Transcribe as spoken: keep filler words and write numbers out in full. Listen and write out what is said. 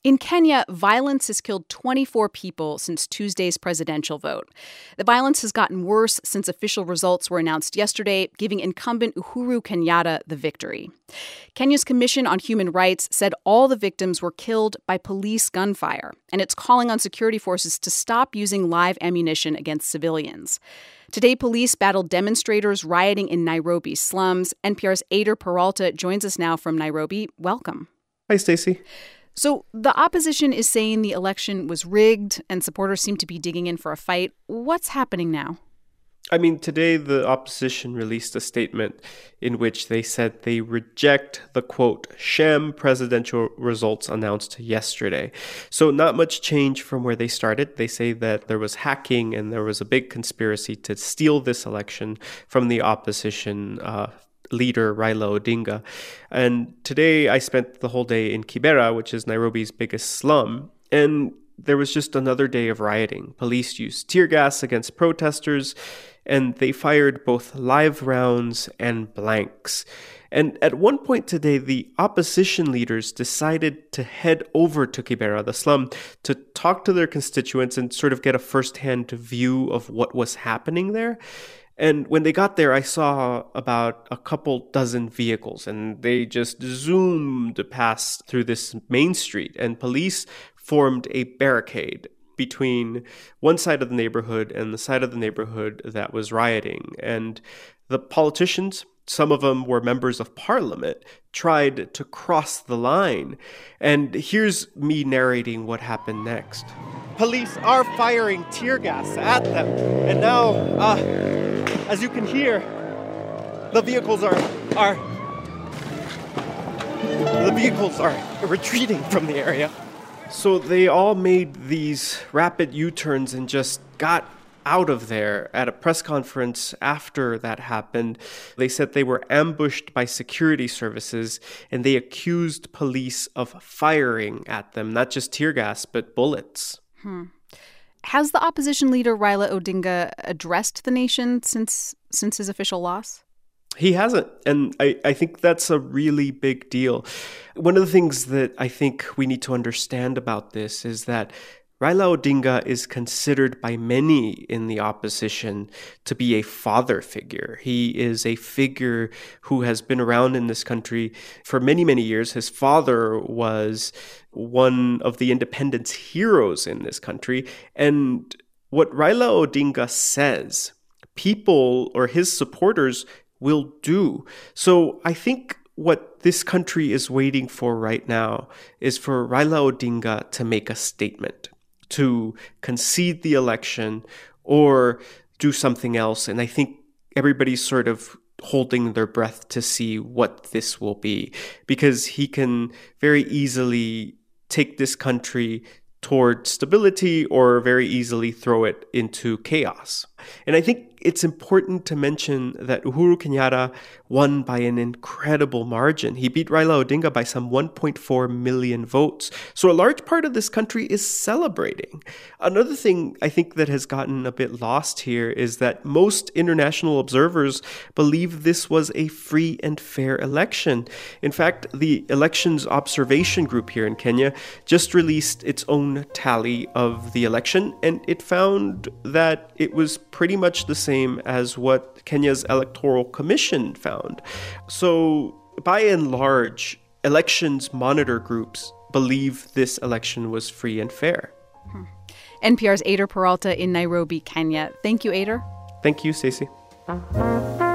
In Kenya, violence has killed twenty-four people since Tuesday's presidential vote. The violence has gotten worse since official results were announced yesterday, giving incumbent Uhuru Kenyatta the victory. Kenya's Commission on Human Rights said all the victims were killed by police gunfire, and it's calling on security forces to stop using live ammunition against civilians. Today, police battled demonstrators rioting in Nairobi's slums. N P R's Ader Peralta joins us now from Nairobi. Welcome. Hi, Stacey. So the opposition is saying the election was rigged and supporters seem to be digging in for a fight. What's happening now? I mean, today the opposition released a statement in which they said they reject the, quote, sham presidential results announced yesterday. So not much change from where they started. They say that there was hacking and there was a big conspiracy to steal this election from the opposition uh leader Raila Odinga. And today I spent the whole day in Kibera, which is Nairobi's biggest slum, and there was just another day of rioting. Police used tear gas against protesters, and they fired both live rounds and blanks. And at one point today, the opposition leaders decided to head over to Kibera, the slum, to talk to their constituents and sort of get a firsthand view of what was happening there. And when they got there, I saw about a couple dozen vehicles, and they just zoomed past through this main street, and police formed a barricade between one side of the neighborhood and the side of the neighborhood that was rioting. And the politicians, some of them were members of parliament, tried to cross the line. And here's me narrating what happened next. Police are firing tear gas at them. And now, uh, as you can hear, the vehicles are, are, the vehicles are retreating from the area. So they all made these rapid U-turns and just got out of there. At a press conference after that happened, they said they were ambushed by security services and they accused police of firing at them, not just tear gas, but bullets. Hmm. Has the opposition leader Raila Odinga addressed the nation since since his official loss? He hasn't, and I, I think that's a really big deal. One of the things that I think we need to understand about this is that Raila Odinga is considered by many in the opposition to be a father figure. He is a figure who has been around in this country for many, many years. His father was one of the independence heroes in this country. And what Raila Odinga says, people or his supporters will do. So I think what this country is waiting for right now is for Raila Odinga to make a statement, to concede the election or do something else. And I think everybody's sort of holding their breath to see what this will be, because he can very easily take this country toward stability or very easily throw it into chaos. And I think it's important to mention that Uhuru Kenyatta won by an incredible margin. He beat Raila Odinga by some one point four million votes. So a large part of this country is celebrating. Another thing I think that has gotten a bit lost here is that most international observers believe this was a free and fair election. In fact, the Elections Observation Group here in Kenya just released its own tally of the election, and it found that it was pretty much the same as what Kenya's Electoral Commission found. So, by and large, elections monitor groups believe this election was free and fair. Hmm. N P R's Ader Peralta in Nairobi, Kenya. Thank you, Ader. Thank you, Stacey.